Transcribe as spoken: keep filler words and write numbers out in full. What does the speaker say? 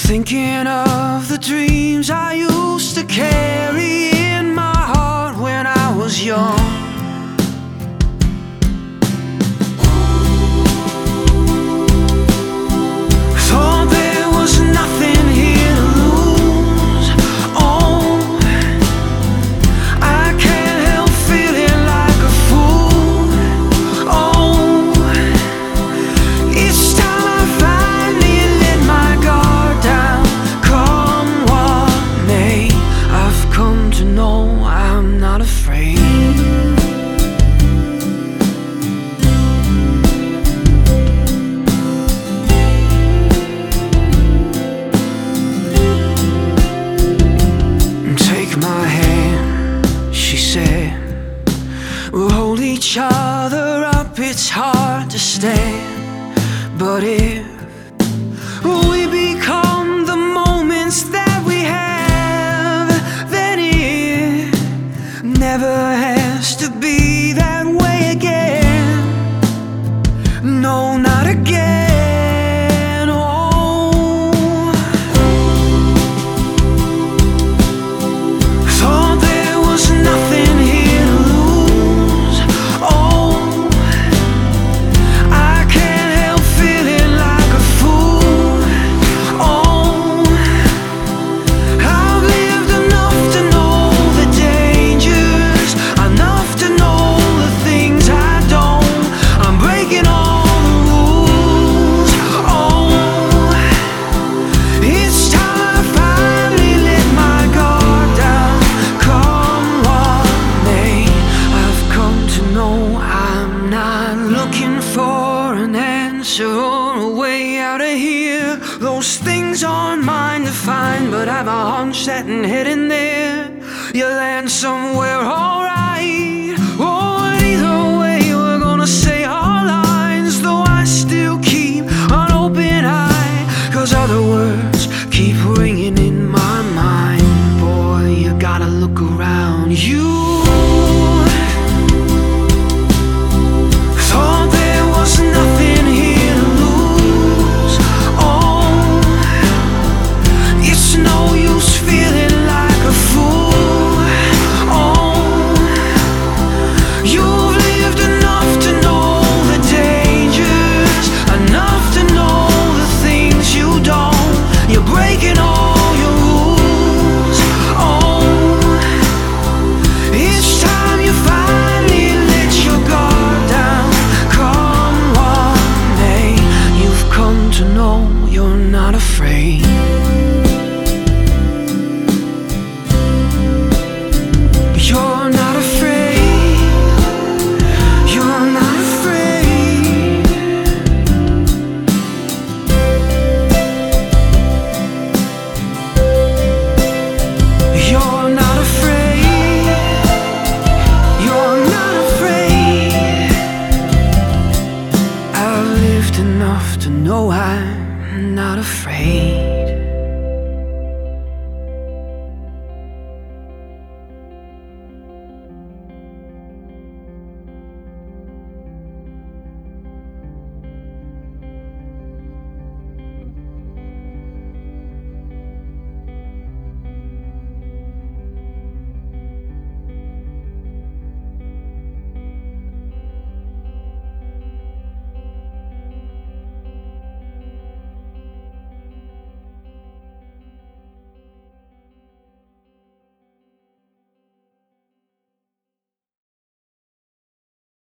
Thinking of the dreams I used to carry in my heart when I was young. Thought there was nothing here to lose. Oh, I can't help feeling like a fool. Oh, it's time I finally let my guard down. Come what may, I've come to know I'm not afraid. My hand, she said, we'll hold each other up, it's hard to stand. But if we become the moments that we have, then it never has to be that way again. No, not again. Or a way out of here. Those things aren't mine to find, but I've a hunch that in heading there you'll land somewhere alright. Oh, either way we're gonna say our lines, though I still keep an open eye, cause other words keep ringing in my mind. Boy, you gotta look around you. Thought there was nothing here. No use feeling like a fool. Oh, you've lived enough to know the dangers, enough to know the things you don't. You're breaking all your rules. Oh, it's time you finally let your guard down. Come what may, you've come to know you're not afraid. You're not afraid, you're not afraid. You're not afraid, you're not afraid. I've lived enough to know I'm not afraid.